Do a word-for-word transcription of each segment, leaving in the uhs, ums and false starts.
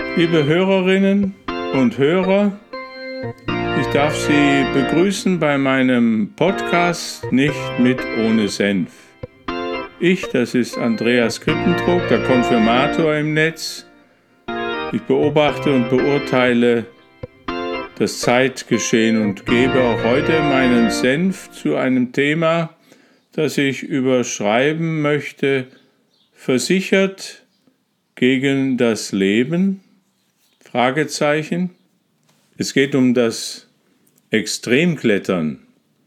Liebe Hörerinnen und Hörer, ich darf Sie begrüßen bei meinem Podcast Nicht mit ohne Senf. Ich, das ist Andreas Krippentrog, der Konfirmator im Netz. Ich beobachte und beurteile das Zeitgeschehen und gebe auch heute meinen Senf zu einem Thema, das ich überschreiben möchte: Versichert gegen das Leben? Fragezeichen. Es geht um das Extremklettern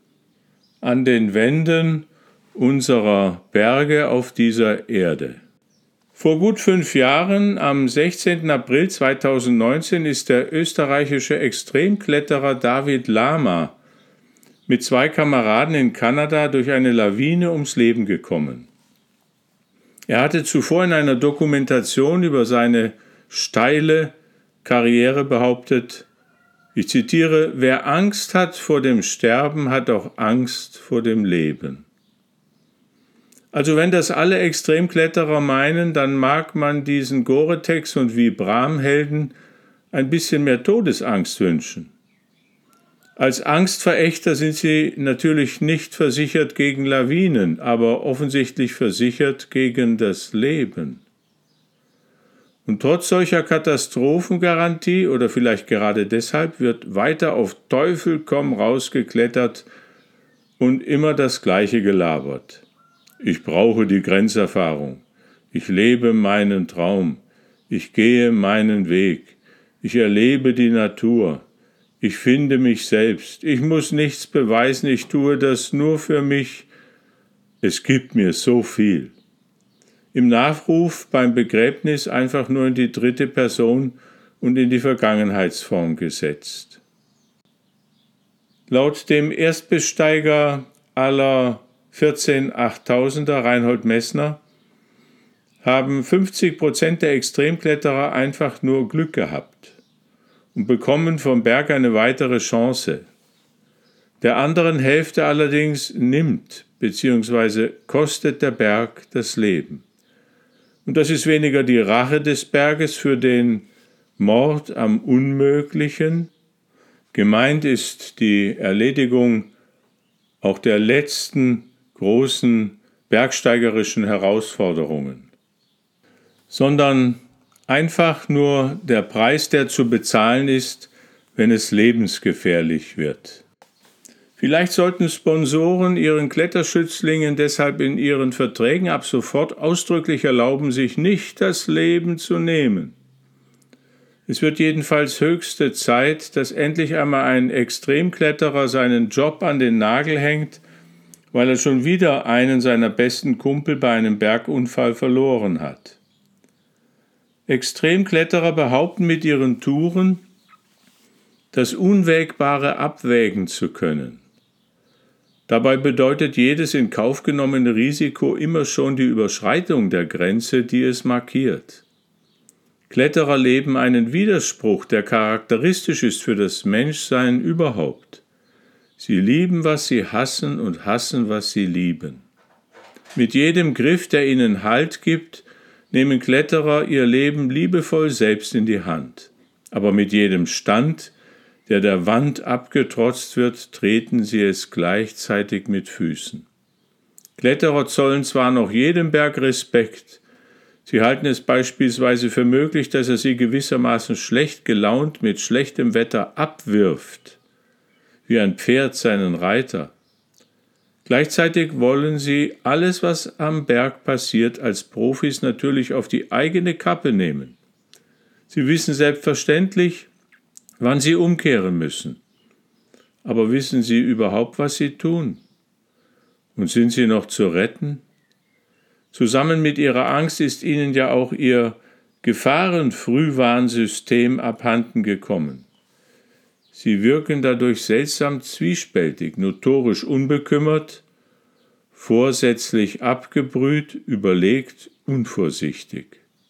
an den Wänden unserer Berge auf dieser Erde. Vor gut fünf Jahren, am sechzehnten April zweitausendneunzehn, ist der österreichische Extremkletterer David Lama mit zwei Kameraden in Kanada durch eine Lawine ums Leben gekommen. Er hatte zuvor in einer Dokumentation über seine steile Karriere behauptet, ich zitiere: Wer Angst hat vor dem Sterben, hat auch Angst vor dem Leben. Also wenn das alle Extremkletterer meinen, dann mag man diesen Gore-Tex und Vibram-Helden ein bisschen mehr Todesangst wünschen. Als Angstverächter sind sie natürlich nicht versichert gegen Lawinen, aber offensichtlich versichert gegen das Leben. Und trotz solcher Katastrophengarantie oder vielleicht gerade deshalb wird weiter auf Teufel komm raus geklettert und immer das Gleiche gelabert. Ich brauche die Grenzerfahrung. Ich lebe meinen Traum. Ich gehe meinen Weg. Ich erlebe die Natur. Ich finde mich selbst. Ich muss nichts beweisen. Ich tue das nur für mich. Es gibt mir so viel. Im Nachruf beim Begräbnis einfach nur in die dritte Person und in die Vergangenheitsform gesetzt. Laut dem Erstbesteiger aller vierzehn Achttausender, Reinhold Messner, haben fünfzig Prozent der Extremkletterer einfach nur Glück gehabt und bekommen vom Berg eine weitere Chance. Der anderen Hälfte allerdings nimmt bzw. kostet der Berg das Leben. Und das ist weniger die Rache des Berges für den Mord am Unmöglichen. Gemeint ist die Erledigung auch der letzten großen bergsteigerischen Herausforderungen, sondern einfach nur der Preis, der zu bezahlen ist, wenn es lebensgefährlich wird. Vielleicht sollten Sponsoren ihren Kletterschützlingen deshalb in ihren Verträgen ab sofort ausdrücklich erlauben, sich nicht das Leben zu nehmen. Es wird jedenfalls höchste Zeit, dass endlich einmal ein Extremkletterer seinen Job an den Nagel hängt, weil er schon wieder einen seiner besten Kumpel bei einem Bergunfall verloren hat. Extremkletterer behaupten mit ihren Touren, das Unwägbare abwägen zu können. Dabei bedeutet jedes in Kauf genommene Risiko immer schon die Überschreitung der Grenze, die es markiert. Kletterer leben einen Widerspruch, der charakteristisch ist für das Menschsein überhaupt. Sie lieben, was sie hassen, und hassen, was sie lieben. Mit jedem Griff, der ihnen Halt gibt, nehmen Kletterer ihr Leben liebevoll selbst in die Hand. Aber mit jedem Stand, der der Wand abgetrotzt wird, treten sie es gleichzeitig mit Füßen. Kletterer zollen zwar noch jedem Berg Respekt, sie halten es beispielsweise für möglich, dass er sie gewissermaßen schlecht gelaunt mit schlechtem Wetter abwirft, wie ein Pferd seinen Reiter. Gleichzeitig wollen sie alles, was am Berg passiert, als Profis natürlich auf die eigene Kappe nehmen. Sie wissen selbstverständlich, wann sie umkehren müssen. Aber wissen sie überhaupt, was sie tun? Und sind sie noch zu retten? Zusammen mit ihrer Angst ist ihnen ja auch ihr Gefahrenfrühwarnsystem abhanden gekommen. Sie wirken dadurch seltsam zwiespältig, notorisch unbekümmert, vorsätzlich abgebrüht, überlegt, unvorsichtig.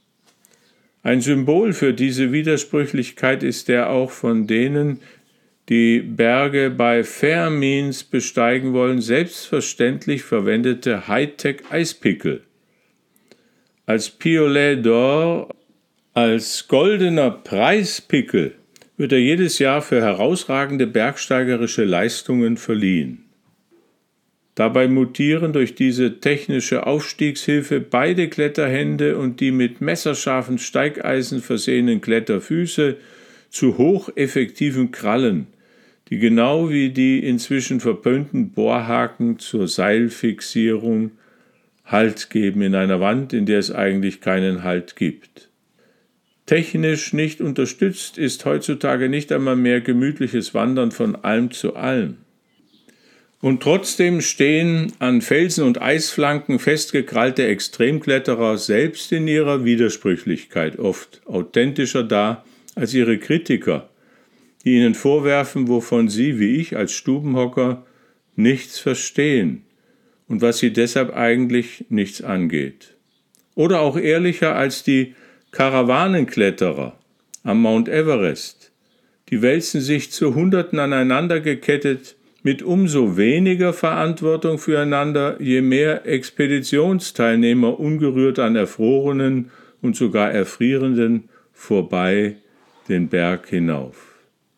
Ein Symbol für diese Widersprüchlichkeit ist der auch von denen, die Berge bei Fair Means besteigen wollen, selbstverständlich verwendete Hightech-Eispickel. Als Piolet d'Or Als goldener Preispickel wird er jedes Jahr für herausragende bergsteigerische Leistungen verliehen. Dabei mutieren durch diese technische Aufstiegshilfe beide Kletterhände und die mit messerscharfen Steigeisen versehenen Kletterfüße zu hocheffektiven Krallen, die genau wie die inzwischen verpönten Bohrhaken zur Seilfixierung Halt geben in einer Wand, in der es eigentlich keinen Halt gibt. Technisch nicht unterstützt ist heutzutage nicht einmal mehr gemütliches Wandern von Alm zu Alm. Und trotzdem stehen an Felsen und Eisflanken festgekrallte Extremkletterer selbst in ihrer Widersprüchlichkeit oft authentischer da als ihre Kritiker, die ihnen vorwerfen, wovon sie, wie ich als Stubenhocker, nichts verstehen und was sie deshalb eigentlich nichts angeht. Oder auch ehrlicher als die Karawanenkletterer am Mount Everest. Die wälzen sich zu Hunderten aneinander gekettet mit umso weniger Verantwortung füreinander, je mehr Expeditionsteilnehmer ungerührt an Erfrorenen und sogar Erfrierenden vorbei den Berg hinauf.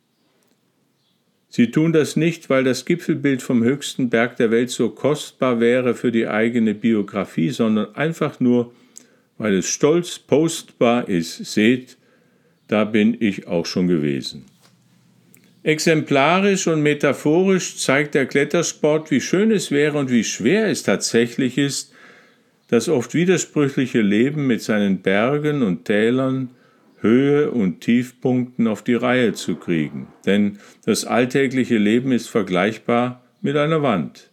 Sie tun das nicht, weil das Gipfelbild vom höchsten Berg der Welt so kostbar wäre für die eigene Biografie, sondern einfach nur, weil es stolz postbar ist. Seht, da bin ich auch schon gewesen. Exemplarisch und metaphorisch zeigt der Klettersport, wie schön es wäre und wie schwer es tatsächlich ist, das oft widersprüchliche Leben mit seinen Bergen und Tälern, Höhe und Tiefpunkten auf die Reihe zu kriegen. Denn das alltägliche Leben ist vergleichbar mit einer Wand.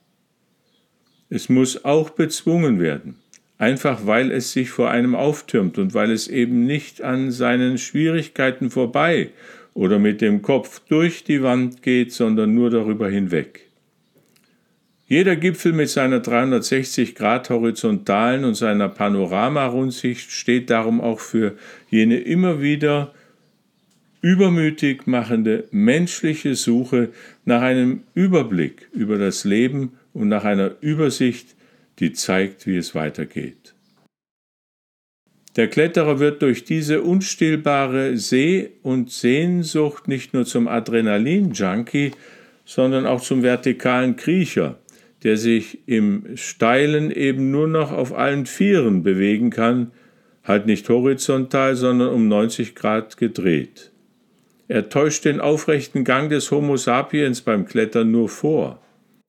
Es muss auch bezwungen werden, einfach weil es sich vor einem auftürmt und weil es eben nicht an seinen Schwierigkeiten vorbei oder mit dem Kopf durch die Wand geht, sondern nur darüber hinweg. Jeder Gipfel mit seiner dreihundertsechzig Grad Horizontalen und seiner Panoramarundsicht steht darum auch für jene immer wieder übermütig machende menschliche Suche nach einem Überblick über das Leben und nach einer Übersicht, die zeigt, wie es weitergeht. Der Kletterer wird durch diese unstillbare Seh- und Sehnsucht nicht nur zum Adrenalin-Junkie, sondern auch zum vertikalen Kriecher, der sich im Steilen eben nur noch auf allen Vieren bewegen kann, halt nicht horizontal, sondern um neunzig Grad gedreht. Er täuscht den aufrechten Gang des Homo sapiens beim Klettern nur vor.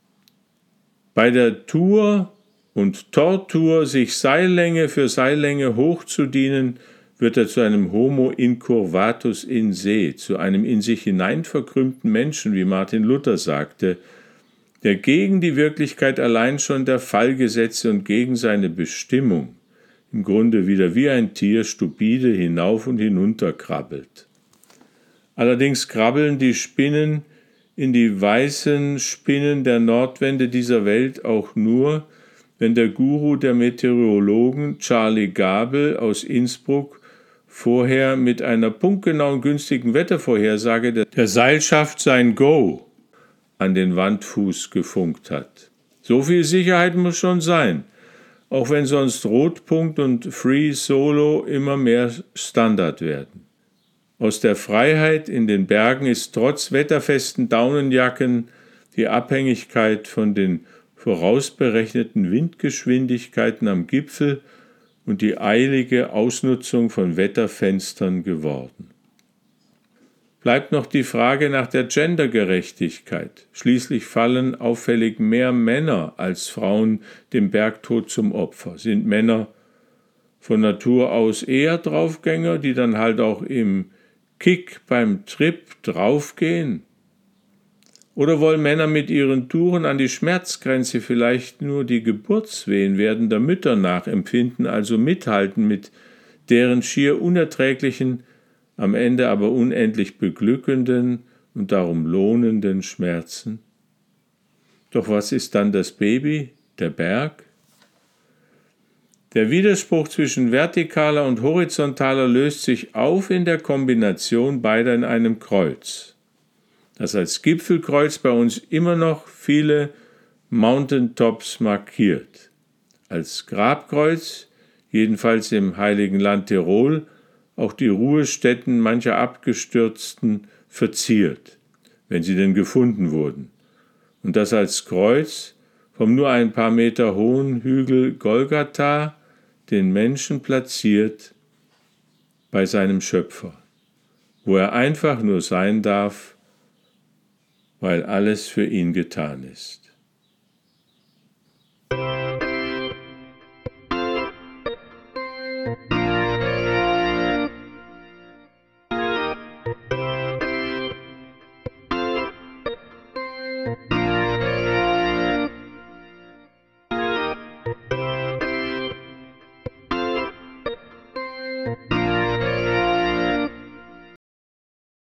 Bei der Tour und Tortur, sich Seillänge für Seillänge hochzudienen, wird er zu einem Homo incurvatus in se, zu einem in sich hineinverkrümmten Menschen, wie Martin Luther sagte, der gegen die Wirklichkeit allein schon der Fallgesetze und gegen seine Bestimmung im Grunde wieder wie ein Tier stupide hinauf und hinunter krabbelt. Allerdings krabbeln die Spinnen in die weißen Spinnen der Nordwände dieser Welt auch nur, wenn der Guru der Meteorologen Charlie Gabel aus Innsbruck vorher mit einer punktgenauen günstigen Wettervorhersage der Seilschaft sein Go an den Wandfuß gefunkt hat. So viel Sicherheit muss schon sein, auch wenn sonst Rotpunkt und Free Solo immer mehr Standard werden. Aus der Freiheit in den Bergen ist trotz wetterfesten Daunenjacken die Abhängigkeit von den vorausberechneten Windgeschwindigkeiten am Gipfel und die eilige Ausnutzung von Wetterfenstern geworden. Bleibt noch die Frage nach der Gendergerechtigkeit. Schließlich fallen auffällig mehr Männer als Frauen dem Bergtod zum Opfer. Sind Männer von Natur aus eher Draufgänger, die dann halt auch im Kick beim Trip draufgehen? Oder wollen Männer mit ihren Touren an die Schmerzgrenze vielleicht nur die Geburtswehen werdender Mütter nachempfinden, also mithalten mit deren schier unerträglichen, am Ende aber unendlich beglückenden und darum lohnenden Schmerzen? Doch was ist dann das Baby, der Berg? Der Widerspruch zwischen vertikaler und horizontaler löst sich auf in der Kombination beider in einem Kreuz, das als Gipfelkreuz bei uns immer noch viele Mountaintops markiert. Als Grabkreuz, jedenfalls im Heiligen Land Tirol, auch die Ruhestätten mancher Abgestürzten verziert, wenn sie denn gefunden wurden, und das als Kreuz vom nur ein paar Meter hohen Hügel Golgatha den Menschen platziert bei seinem Schöpfer, wo er einfach nur sein darf, weil alles für ihn getan ist.